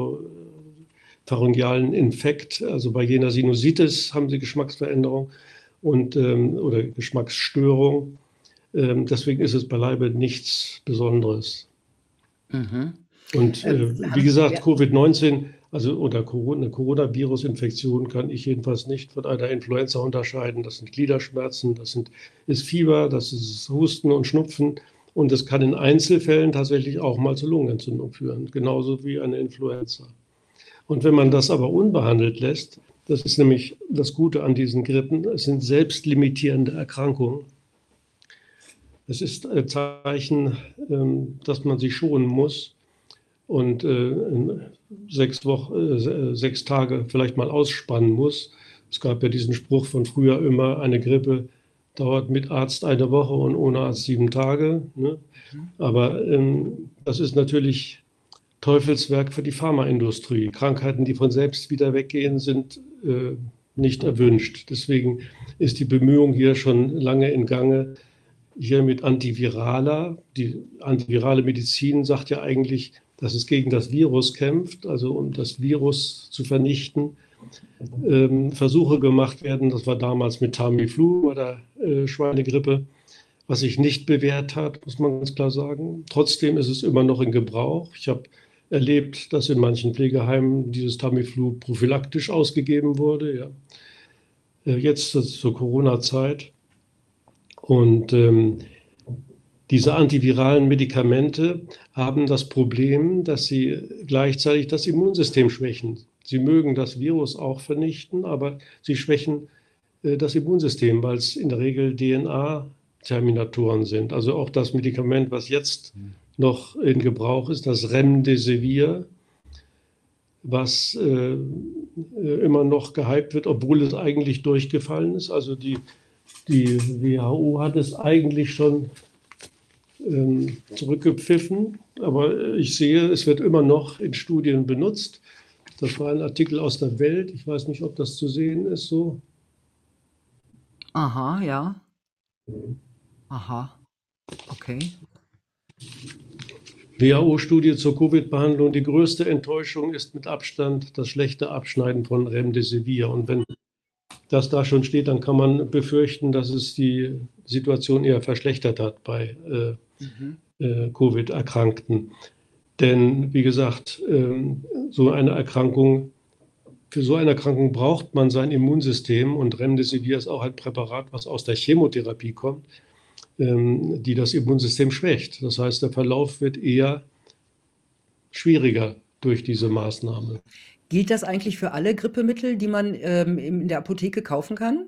Speaker 2: nasopharyngealen Infekt, also bei jener Sinusitis haben sie Geschmacksveränderungen und, ähm, oder Geschmacksstörung. Ähm, deswegen ist es beileibe nichts Besonderes.
Speaker 1: Mhm.
Speaker 2: Und
Speaker 1: Ähm,
Speaker 2: äh, wie
Speaker 1: haben Sie,
Speaker 2: gesagt,
Speaker 1: ja,
Speaker 2: Covid neunzehn, also oder Corona, eine Coronavirus-Infektion kann ich jedenfalls nicht von einer Influenza unterscheiden. Das sind Gliederschmerzen, das sind, ist Fieber, das ist Husten und Schnupfen. Und es kann in Einzelfällen tatsächlich auch mal zur Lungenentzündung führen, genauso wie eine Influenza. Und wenn man das aber unbehandelt lässt, das ist nämlich das Gute an diesen Grippen, es sind selbstlimitierende Erkrankungen. Es ist ein Zeichen, ähm, dass man sich schonen muss und äh, sechs Wochen, äh, sechs Tage vielleicht mal ausspannen muss. Es gab ja diesen Spruch von früher immer, eine Grippe dauert mit Arzt eine Woche und ohne Arzt sieben Tage. Ne?
Speaker 1: Mhm.
Speaker 2: Aber ähm, das ist natürlich Teufelswerk für die Pharmaindustrie. Krankheiten, die von selbst wieder weggehen, sind äh, nicht erwünscht. Deswegen ist die Bemühung hier schon lange in Gange, hier mit Antiviraler. Die antivirale Medizin sagt ja eigentlich, dass es gegen das Virus kämpft, also um das Virus zu vernichten. Ähm, Versuche gemacht werden, das war damals mit Tamiflu oder äh, Schweinegrippe, was sich nicht bewährt hat, muss man ganz klar sagen. Trotzdem ist es immer noch in Gebrauch. Ich habe erlebt, dass in manchen Pflegeheimen dieses Tamiflu prophylaktisch ausgegeben wurde, ja. Äh, Jetzt zur Corona-Zeit. Und ähm, diese antiviralen Medikamente haben das Problem, dass sie gleichzeitig das Immunsystem schwächen. Sie mögen das Virus auch vernichten, aber sie schwächen äh, das Immunsystem, weil es in der Regel D N A-Terminatoren sind. Also auch das Medikament, was jetzt noch in Gebrauch ist, das Remdesivir, was äh, immer noch gehypt wird, obwohl es eigentlich durchgefallen ist. Also die, die W H O hat es eigentlich schon ähm, zurückgepfiffen, aber ich sehe, es wird immer noch in Studien benutzt. Das war ein Artikel aus der Welt. Ich weiß nicht, ob das zu sehen ist so.
Speaker 1: Aha, ja. Aha, okay.
Speaker 2: W H O-Studie zur Covid-Behandlung. Die größte Enttäuschung ist mit Abstand das schlechte Abschneiden von Remdesivir. Und wenn das da schon steht, dann kann man befürchten, dass es die Situation eher verschlechtert hat bei äh,
Speaker 1: Mhm.
Speaker 2: äh, Covid-Erkrankten. Denn, wie gesagt, ähm, so eine Erkrankung, für so eine Erkrankung braucht man sein Immunsystem und Remdesivir ist auch ein Präparat, was aus der Chemotherapie kommt, ähm, die das Immunsystem schwächt. Das heißt, der Verlauf wird eher schwieriger durch diese Maßnahme.
Speaker 1: Gilt das eigentlich für alle Grippemittel, die man ähm, in der Apotheke kaufen kann?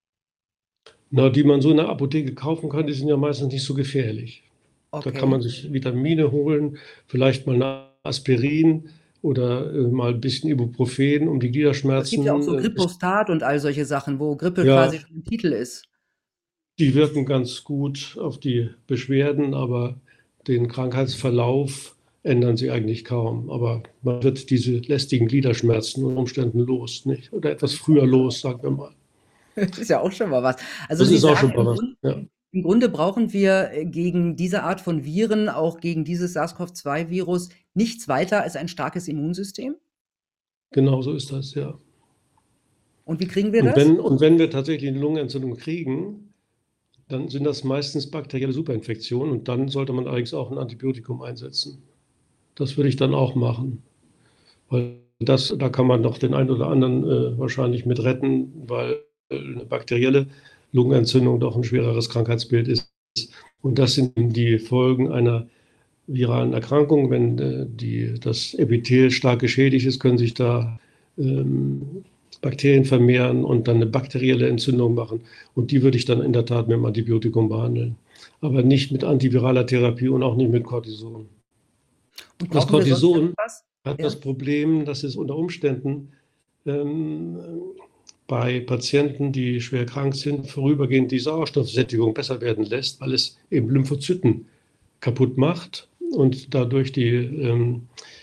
Speaker 2: Na, die man so in der Apotheke kaufen kann, die sind ja meistens nicht so gefährlich. Da kann
Speaker 1: Okay.
Speaker 2: man sich Vitamine holen, vielleicht mal ein Aspirin oder äh, mal ein bisschen Ibuprofen, um die
Speaker 1: Es gibt ja auch
Speaker 2: Gliederschmerzen.
Speaker 1: so
Speaker 2: Äh, ist,
Speaker 1: Gripostat und all solche Sachen, wo Grippe
Speaker 2: ja,
Speaker 1: quasi schon im Titel ist.
Speaker 2: die wirken ganz gut auf die Beschwerden, aber den Krankheitsverlauf ändern sie eigentlich kaum. Aber man wird diese lästigen Gliederschmerzen unter Umständen los, nicht? Oder etwas früher los, sagen wir mal.
Speaker 1: Ist ja auch schon mal was. Also
Speaker 2: Das
Speaker 1: Sie
Speaker 2: ist auch
Speaker 1: sagen,
Speaker 2: schon mal
Speaker 1: im
Speaker 2: was.
Speaker 1: Grund
Speaker 2: Ja,
Speaker 1: im Grunde brauchen wir äh, gegen diese Art von Viren, auch gegen dieses SARS-CoV zwei Virus, nichts weiter als ein starkes Immunsystem?
Speaker 2: genau so ist das, ja.
Speaker 1: Und wie kriegen wir
Speaker 2: Und
Speaker 1: das?
Speaker 2: wenn, und wenn wir tatsächlich eine Lungenentzündung kriegen, dann sind das meistens bakterielle Superinfektionen und dann sollte man allerdings auch ein Antibiotikum einsetzen. Das würde ich dann auch machen, weil das, da kann man noch den einen oder anderen äh, wahrscheinlich mit retten, weil eine bakterielle Lungenentzündung doch ein schwereres Krankheitsbild ist. Und das sind die Folgen einer viralen Erkrankung. Wenn äh, die, das Epithel stark geschädigt ist, können sich da ähm, Bakterien vermehren und dann eine bakterielle Entzündung machen. Und die würde ich dann in der Tat mit dem Antibiotikum behandeln. Aber nicht mit antiviraler Therapie und auch nicht mit Cortison.
Speaker 1: Und
Speaker 2: Das
Speaker 1: brauchen wir sonst
Speaker 2: Cortison
Speaker 1: irgendwas?
Speaker 2: hat
Speaker 1: Ja?
Speaker 2: das Problem, dass es unter Umständen ähm, bei Patienten, die schwer krank sind, vorübergehend die Sauerstoffsättigung besser werden lässt, weil es eben Lymphozyten kaputt macht und dadurch die, ähm,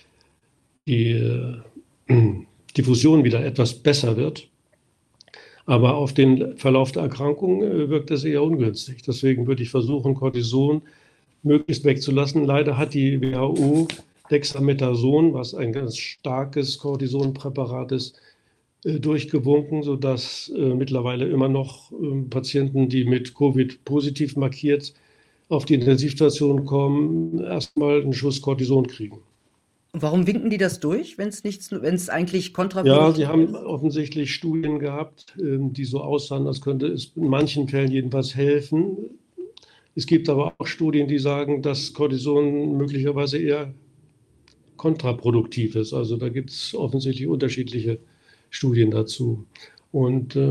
Speaker 2: die äh, Diffusion wieder etwas besser wird. Aber auf den Verlauf der Erkrankung äh, wirkt es eher ungünstig. Deswegen würde ich versuchen, Cortison möglichst wegzulassen. Leider hat die W H O Dexamethason, was ein ganz starkes Cortisonpräparat ist, äh, durchgewunken, sodass äh, mittlerweile immer noch äh, Patienten, die mit Covid positiv markiert auf die Intensivstation kommen, erstmal einen Schuss Cortison kriegen.
Speaker 1: Und warum winken die das durch, wenn es nichts, wenn es eigentlich
Speaker 2: Ja,
Speaker 1: kontraproduktiv
Speaker 2: sie haben
Speaker 1: ist?
Speaker 2: offensichtlich Studien gehabt, ähm, die so aussahen, als könnte es in manchen Fällen jedenfalls helfen. Es gibt aber auch Studien, die sagen, dass Cortison möglicherweise eher kontraproduktiv ist. Also da gibt es offensichtlich unterschiedliche Studien dazu. Und äh,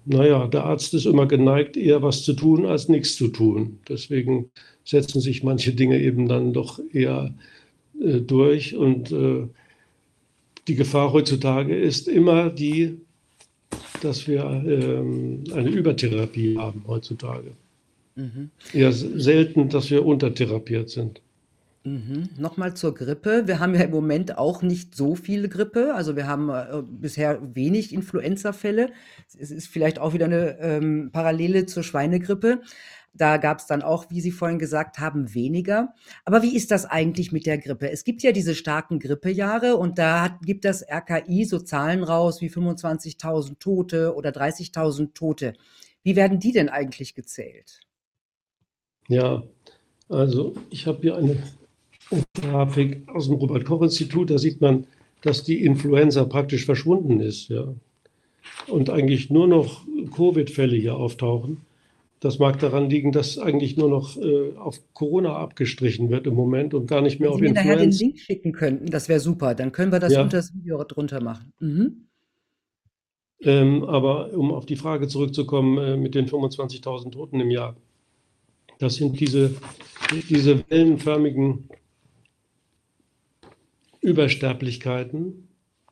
Speaker 2: naja, der Arzt ist immer geneigt, eher was zu tun, als nichts zu tun. Deswegen setzen sich manche Dinge eben dann doch eher äh, durch. Und äh, die Gefahr heutzutage ist immer die, dass wir ähm, eine Übertherapie haben heutzutage.
Speaker 1: Mhm.
Speaker 2: Eher selten, dass wir untertherapiert sind.
Speaker 1: Mhm. Nochmal zur Grippe. Wir haben ja im Moment auch nicht so viele Grippe. Also wir haben äh, bisher wenig Influenza-Fälle. Es ist vielleicht auch wieder eine ähm, Parallele zur Schweinegrippe. Da gab es dann auch, wie Sie vorhin gesagt haben, weniger. Aber wie ist das eigentlich mit der Grippe? Es gibt ja diese starken Grippejahre und da hat, gibt das R K I so Zahlen raus wie fünfundzwanzigtausend Tote oder dreißigtausend Tote. Wie werden die denn eigentlich gezählt?
Speaker 2: Ja, also ich habe hier eine Grafik aus dem Robert-Koch-Institut, da sieht man, dass die Influenza praktisch verschwunden ist, ja, und eigentlich nur noch Covid-Fälle hier auftauchen. Das mag daran liegen, dass eigentlich nur noch äh, auf Corona abgestrichen wird im Moment und gar nicht mehr
Speaker 1: Wenn Sie
Speaker 2: auf
Speaker 1: mir nachher den
Speaker 2: Influenza.
Speaker 1: Link schicken könnten, das wäre super. Dann können wir das
Speaker 2: Ja,
Speaker 1: unter das Video drunter machen. Mhm.
Speaker 2: ähm, aber um auf die Frage zurückzukommen äh, mit den fünfundzwanzigtausend Toten im Jahr, das sind diese, diese wellenförmigen Übersterblichkeiten.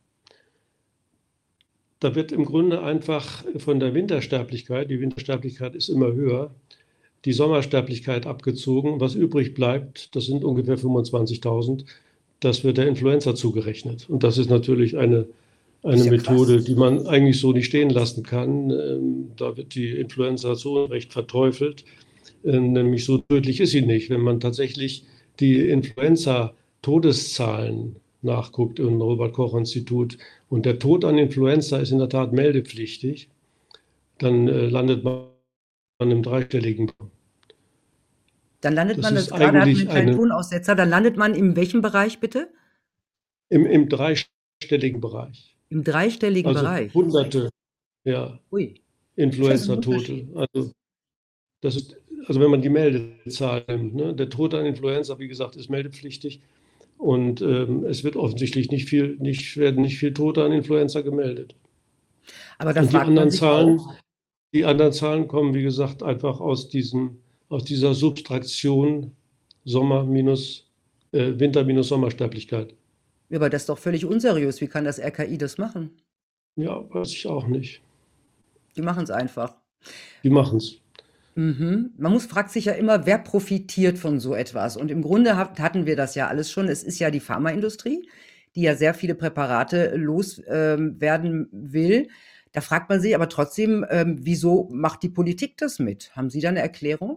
Speaker 2: Da wird im Grunde einfach von der Wintersterblichkeit, die Wintersterblichkeit ist immer höher, die Sommersterblichkeit abgezogen. Was übrig bleibt, das sind ungefähr fünfundzwanzigtausend, das wird der Influenza zugerechnet. Und das ist natürlich eine, eine
Speaker 1: Ist ja
Speaker 2: Methode,
Speaker 1: krass.
Speaker 2: die man eigentlich so nicht stehen lassen kann. Ähm, Da wird die Influenza zu Unrecht verteufelt. Äh, Nämlich so tödlich ist sie nicht. Wenn man tatsächlich die Influenza-Todeszahlen nachguckt im Robert-Koch-Institut und der Tod an Influenza ist in der Tat meldepflichtig, dann äh, landet man im dreistelligen.
Speaker 1: Dann landet
Speaker 2: Das
Speaker 1: man,
Speaker 2: ist
Speaker 1: das gerade hatten wir
Speaker 2: eigentlich
Speaker 1: einen kleinen
Speaker 2: eine,
Speaker 1: Tonaussetzer, dann landet man in welchem Bereich bitte?
Speaker 2: im, im dreistelligen Bereich.
Speaker 1: Im dreistelligen
Speaker 2: Also
Speaker 1: Bereich.
Speaker 2: hunderte, ja,
Speaker 1: Ui, das ist ein
Speaker 2: Influenza-Tote.
Speaker 1: Unterschied.
Speaker 2: Also das ist, also wenn man die Meldezahl nimmt, ne? Der Tod an Influenza, wie gesagt, ist meldepflichtig. Und ähm, es wird offensichtlich nicht viel, nicht, werden nicht viel Tote an Influenza gemeldet.
Speaker 1: Aber da
Speaker 2: Und die
Speaker 1: fragt man
Speaker 2: anderen
Speaker 1: sich auch,
Speaker 2: Zahlen, die anderen Zahlen kommen, wie gesagt, einfach aus diesem, aus dieser Subtraktion Sommer minus, äh, Winter minus Sommersterblichkeit.
Speaker 1: ja, aber das ist doch völlig unseriös. Wie kann das R K I das machen?
Speaker 2: Ja, weiß ich auch nicht.
Speaker 1: Die machen es einfach.
Speaker 2: Die machen es.
Speaker 1: Mhm. Man muss fragt sich ja immer, wer profitiert von so etwas? Und im Grunde hat, hatten wir das ja alles schon. Es ist ja die Pharmaindustrie, die ja sehr viele Präparate loswerden ähm, werden will. Da fragt man sich aber trotzdem, ähm, wieso macht die Politik das mit? Haben Sie da eine Erklärung?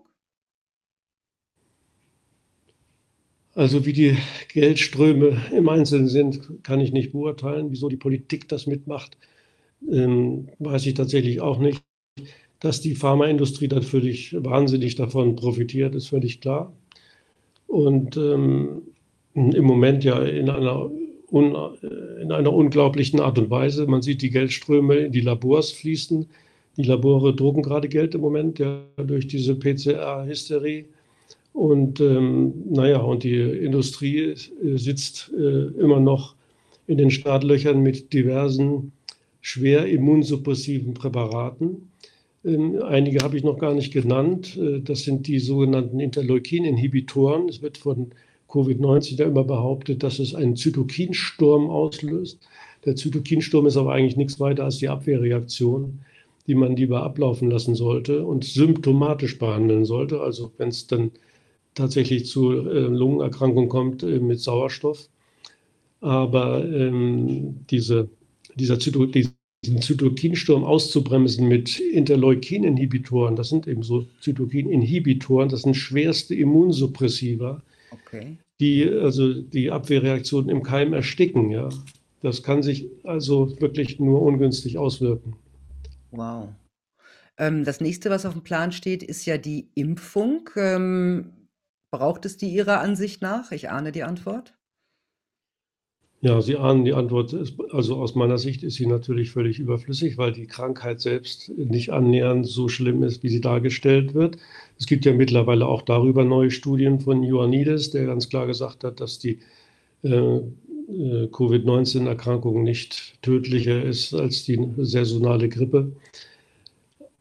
Speaker 2: Also wie die Geldströme im Einzelnen sind, kann ich nicht beurteilen. Wieso die Politik das mitmacht, ähm, weiß ich tatsächlich auch nicht. Dass die Pharmaindustrie natürlich wahnsinnig davon profitiert, ist völlig klar. Und ähm, im Moment ja in einer, un, in einer unglaublichen Art und Weise. Man sieht die Geldströme in die Labors fließen. Die Labore drucken gerade Geld im Moment ja, durch diese P C R-Hysterie. Und ähm, naja, und die Industrie äh, sitzt äh, immer noch in den Startlöchern mit diversen schwer immunsuppressiven Präparaten. Ähm, einige habe ich noch gar nicht genannt. Äh, Das sind die sogenannten Interleukin-Inhibitoren. Es wird von Covid neunzehn ja immer behauptet, dass es einen Zytokinsturm auslöst. Der Zytokinsturm ist aber eigentlich nichts weiter als die Abwehrreaktion, die man lieber ablaufen lassen sollte und symptomatisch behandeln sollte. Also wenn es dann tatsächlich zu äh, Lungenerkrankungen kommt äh, mit Sauerstoff. Aber ähm, diese, dieser Zyto, diesen Zytokinsturm auszubremsen mit Interleukin-Inhibitoren, das sind eben so Zytokin-Inhibitoren, das sind schwerste Immunsuppressiva,
Speaker 1: Okay.
Speaker 2: die also die Abwehrreaktionen im Keim ersticken. Ja. Das kann sich also wirklich nur ungünstig auswirken.
Speaker 1: Wow. Ähm, das nächste, was auf dem Plan steht, ist ja die Impfung. Ähm, braucht es die Ihrer Ansicht nach? Ich ahne die Antwort.
Speaker 2: Ja, Sie ahnen, die Antwort ist, also aus meiner Sicht ist sie natürlich völlig überflüssig, weil die Krankheit selbst nicht annähernd so schlimm ist, wie sie dargestellt wird. Es gibt ja mittlerweile auch darüber neue Studien von Ioannidis, der ganz klar gesagt hat, dass die äh, äh, Covid neunzehn-Erkrankung nicht tödlicher ist als die saisonale Grippe.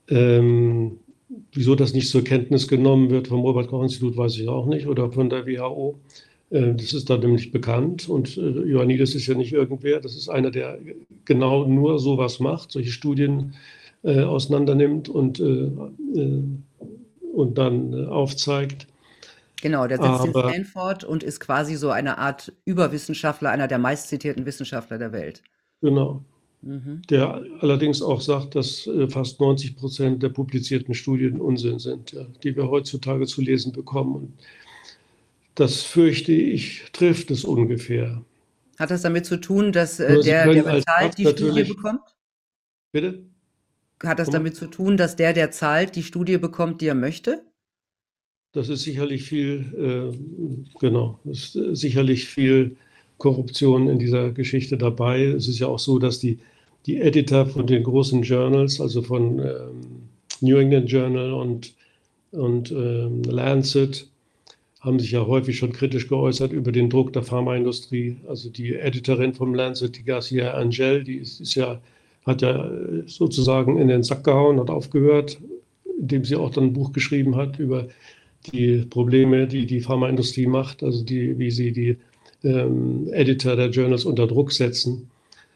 Speaker 2: Ähm, wieso das nicht zur Kenntnis genommen wird vom Robert-Koch-Institut, weiß ich auch nicht, oder von der W H O. Äh, das ist da nämlich bekannt. Und äh, Ioannidis ist ja nicht irgendwer. Das ist einer, der genau nur sowas macht, solche Studien äh, auseinandernimmt und, äh, äh, und dann äh, aufzeigt.
Speaker 1: Genau, der sitzt in
Speaker 2: Aber
Speaker 1: Stanford und ist quasi so eine Art Überwissenschaftler, einer der meistzitierten Wissenschaftler der Welt.
Speaker 2: genau,
Speaker 1: Mhm.
Speaker 2: der allerdings auch sagt, dass äh, fast neunzig Prozent der publizierten Studien Unsinn sind, ja, die wir heutzutage zu lesen bekommen. Und das fürchte ich, trifft es ungefähr.
Speaker 1: Hat das damit zu tun, dass äh,
Speaker 2: Nur Sie
Speaker 1: der, der
Speaker 2: können als
Speaker 1: bezahlt,
Speaker 2: Arzt
Speaker 1: die Studie
Speaker 2: natürlich,
Speaker 1: bekommt?
Speaker 2: bitte,
Speaker 1: Hat das
Speaker 2: nochmal,
Speaker 1: damit zu tun, dass der, der zahlt, die Studie bekommt, die er möchte?
Speaker 2: das ist sicherlich viel, äh, genau, es ist sicherlich viel Korruption in dieser Geschichte dabei. Es ist ja auch so, dass die, die Editor von den großen Journals, also von ähm, New England Journal und, und ähm, Lancet, haben sich ja häufig schon kritisch geäußert über den Druck der Pharmaindustrie. Also die Editorin vom Lancet, die Garcia Angel, die ist, ist ja, hat ja sozusagen in den Sack gehauen, hat aufgehört, indem sie auch dann ein Buch geschrieben hat über die Probleme, die die Pharmaindustrie macht, also die, wie sie die ähm, Editor der Journals unter Druck setzen.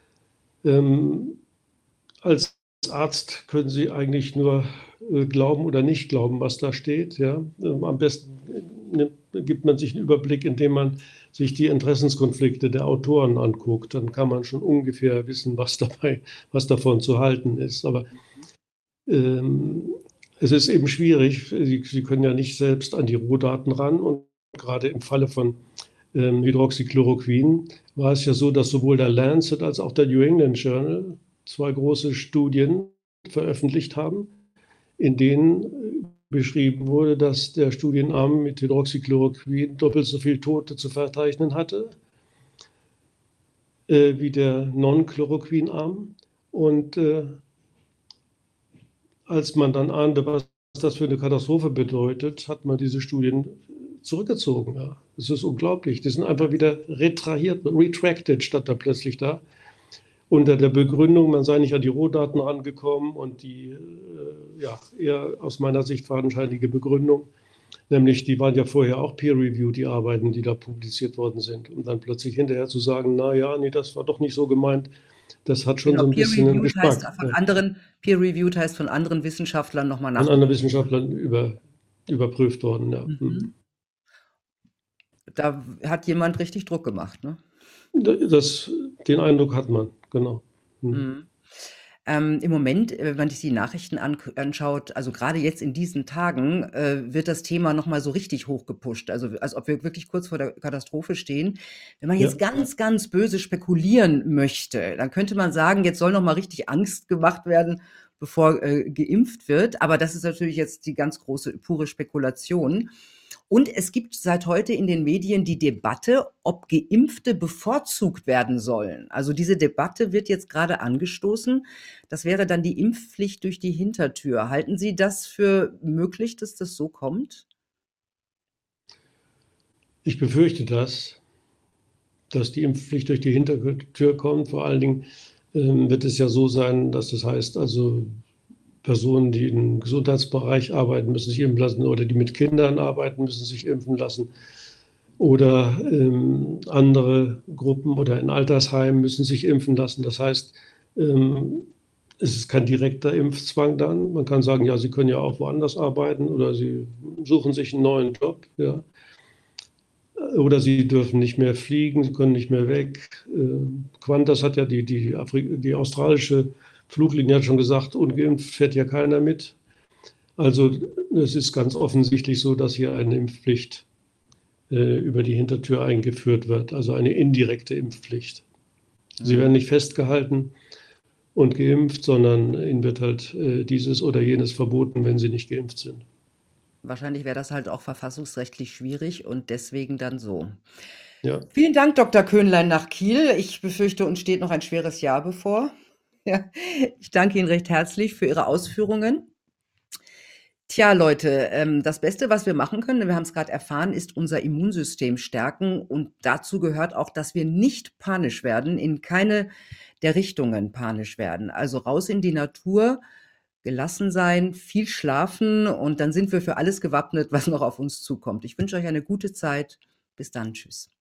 Speaker 2: Ähm, als Arzt können Sie eigentlich nur äh, glauben oder nicht glauben, was da steht. Ja? Ähm, am besten nimmt, gibt man sich einen Überblick, indem man sich die Interessenskonflikte der Autoren anguckt. Dann kann man schon ungefähr wissen, was dabei, was davon zu halten ist. Aber ähm, es ist eben schwierig. Sie, Sie können ja nicht selbst an die Rohdaten ran. Und gerade im Falle von ähm, Hydroxychloroquin war es ja so, dass sowohl der Lancet als auch der New England Journal zwei große Studien veröffentlicht haben, in denen äh, beschrieben wurde, dass der Studienarm mit Hydroxychloroquin doppelt so viele Tote zu verzeichnen hatte äh, wie der Non-Chloroquin-Arm. Und äh, als man dann ahnte, was das für eine Katastrophe bedeutet, hat man diese Studien zurückgezogen. Ja. Das ist unglaublich. Die sind einfach wieder retrahiert, retracted, statt da plötzlich da. Unter der Begründung, man sei nicht an die Rohdaten rangekommen und die, äh, ja, eher aus meiner Sicht fadenscheinige Begründung, nämlich die waren ja vorher auch peer-reviewed, die Arbeiten, die da publiziert worden sind. Und dann plötzlich hinterher zu sagen, na ja, nee, das war doch nicht so gemeint, das hat schon
Speaker 1: Genau,
Speaker 2: so ein bisschen einen
Speaker 1: peer-reviewed heißt
Speaker 2: Geschmack.
Speaker 1: von
Speaker 2: Ja.
Speaker 1: anderen, peer-reviewed heißt von anderen Wissenschaftlern nochmal
Speaker 2: Von anderen
Speaker 1: nachgeprüft worden.
Speaker 2: Wissenschaftlern über, überprüft worden. Ja.
Speaker 1: Mhm. Da hat jemand richtig Druck gemacht, ne?
Speaker 2: Das, den Eindruck hat man, genau. Hm.
Speaker 1: Mhm. Ähm, im Moment, äh, wenn man sich die Nachrichten an anschaut, also gerade jetzt in diesen Tagen, äh, wird das Thema noch mal so richtig hochgepusht. Also, als ob wir wirklich kurz vor der Katastrophe stehen. Wenn man
Speaker 2: Ja.
Speaker 1: jetzt ganz, ganz böse spekulieren möchte, dann könnte man sagen, jetzt soll noch mal richtig Angst gemacht werden, bevor, äh, geimpft wird. Aber das ist natürlich jetzt die ganz große, pure Spekulation. Und es gibt seit heute in den Medien die Debatte, ob Geimpfte bevorzugt werden sollen. Also diese Debatte wird jetzt gerade angestoßen. Das wäre dann die Impfpflicht durch die Hintertür. Halten Sie das für möglich, dass das so kommt?
Speaker 2: Ich befürchte das, dass die Impfpflicht durch die Hintertür kommt. Vor allen Dingen ähm, wird es ja so sein, dass das heißt, also Personen, die im Gesundheitsbereich arbeiten, müssen sich impfen lassen oder die mit Kindern arbeiten, müssen sich impfen lassen. Oder ähm, andere Gruppen oder in Altersheimen müssen sich impfen lassen. Das heißt, ähm, es ist kein direkter Impfzwang dann. Man kann sagen, ja, Sie können ja auch woanders arbeiten oder Sie suchen sich einen neuen Job. Ja. Oder Sie dürfen nicht mehr fliegen, Sie können nicht mehr weg. Äh, Qantas hat ja die, die, Afri die australische Fluglinie hat schon gesagt, ungeimpft fährt ja keiner mit. Also es ist ganz offensichtlich so, dass hier eine Impfpflicht äh, über die Hintertür eingeführt wird, also eine indirekte Impfpflicht. Sie werden
Speaker 1: Mhm.
Speaker 2: nicht festgehalten und geimpft, sondern ihnen wird halt äh, dieses oder jenes verboten, wenn sie nicht geimpft sind.
Speaker 1: Wahrscheinlich wäre das halt auch verfassungsrechtlich schwierig und deswegen dann so.
Speaker 2: Ja,
Speaker 1: Vielen Dank, Doktor Köhnlein nach Kiel. Ich befürchte, uns steht noch ein schweres Jahr bevor. Ja, ich danke Ihnen recht herzlich für Ihre Ausführungen. Tja, Leute, ähm, das Beste, was wir machen können, wir haben es gerade erfahren, ist unser Immunsystem stärken. Und dazu gehört auch, dass wir nicht panisch werden, in keine der Richtungen panisch werden. Also raus in die Natur, gelassen sein, viel schlafen und dann sind wir für alles gewappnet, was noch auf uns zukommt. Ich wünsche euch eine gute Zeit. Bis dann. Tschüss.